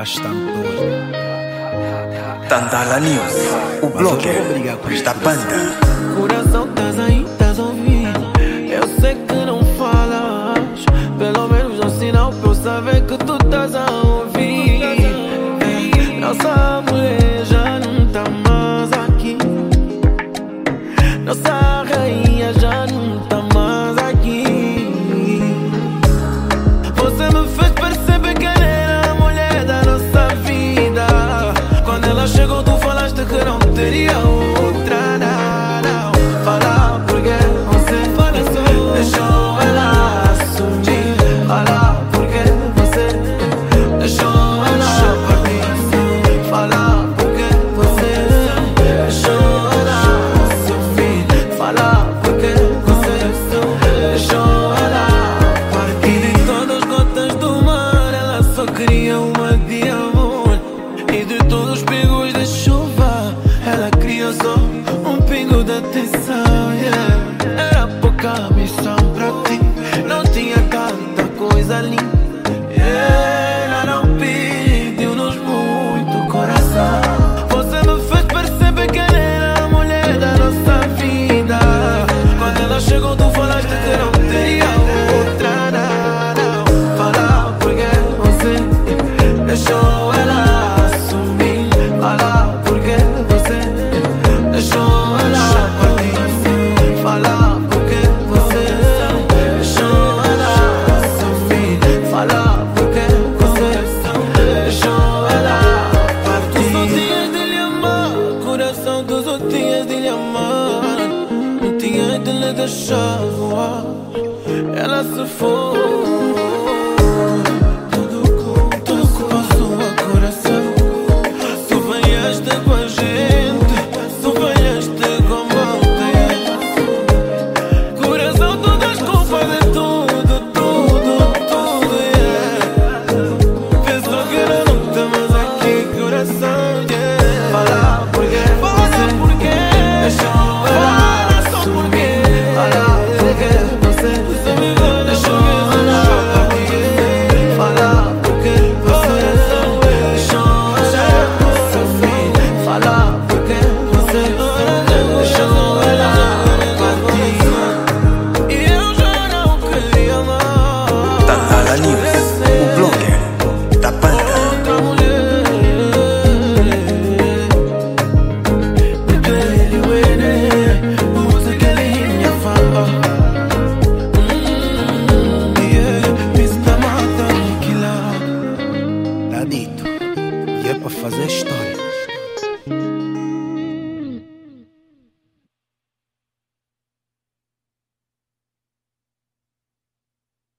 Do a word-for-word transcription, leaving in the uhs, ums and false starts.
bastante doido. Tandala News, o blogger da banda. Coração, estás aí, estás a ouvir? Eu sei que não falas, pelo menos é um sinal pra eu saber que tu estás a ouvir. Nossa mulher já não tá mais aqui, nossa rainha já não tá mais aqui. Você me fez perceber que ela era a mulher da nossa vida. Quando ela chegou tu falaste que não teria outra, não, não. Fala porque você deixou ela assumir. Fala porque você deixou ela partir. Fala porque você deixou ela assumir. Fala porque você deixou ela partir. E de todas as gotas do mar ela só queria uma de amor. E de todos os pingos de chuva ela queria só um pingo de atenção, yeah. Era pouca missão pra ti, não tinha tanta coisa ali, yeah. Ela não pediu-nos muito coração. Você me fez perceber que ela era a mulher da nossa vida. Quando ela chegou tu falaste que não teria outra, não, não. Fala porque você deixou ela assumir. Fala porque você deixou ela partir. Fala porque você deixou ela assumir. Fala porque você deixou ela partir. Tu só tinhas de lhe amar, coração, tu só tinhas de lhe amar. Não tinhas de lhe deixar voar. Ela se foi. Tá dito, e é pra fazer história.